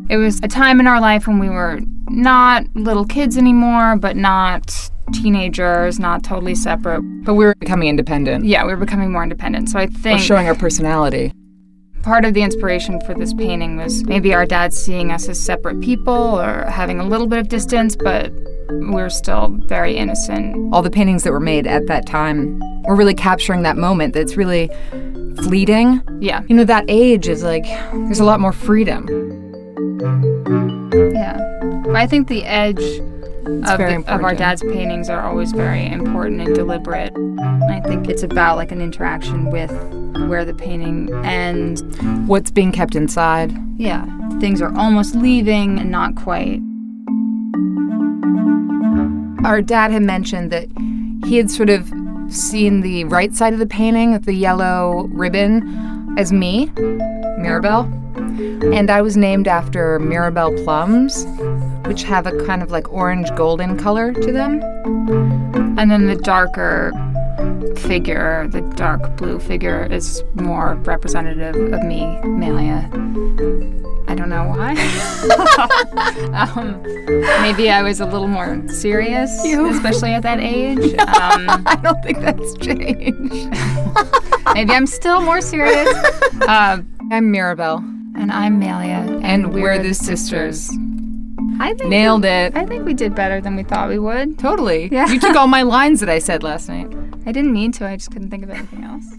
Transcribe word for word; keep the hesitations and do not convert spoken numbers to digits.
It was a time in our life when we were not little kids anymore, but not teenagers, not totally separate. But we were becoming independent. Yeah, we were becoming more independent. So I think... Or showing our personality. Part of the inspiration for this painting was maybe our dad seeing us as separate people or having a little bit of distance, but we're still very innocent. All the paintings that were made at that time were really capturing that moment that's really fleeting. Yeah. You know, that age is like, there's a lot more freedom. Yeah. But I think the edge of, the, of our dad's paintings are always very important and deliberate. I think it's about like an interaction with where the painting ends. What's being kept inside. Yeah. Things are almost leaving and not quite. Our dad had mentioned that he had sort of seen the right side of the painting with the yellow ribbon as me, Mirabelle. And I was named after Mirabelle plums, which have a kind of like orange golden color to them. And then the darker figure, the dark blue figure, is more representative of me, Malia. I don't know why. um, maybe I was a little more serious, you? especially at that age. Um, I don't think that's changed. Maybe I'm still more serious. Uh, I'm Mirabelle. And I'm Malia. And, and we're, we're the sisters. sisters. I think Nailed we, it. I think we did better than we thought we would. Totally. Yeah. You took all my lines that I said last night. I didn't mean to. I just couldn't think of anything else.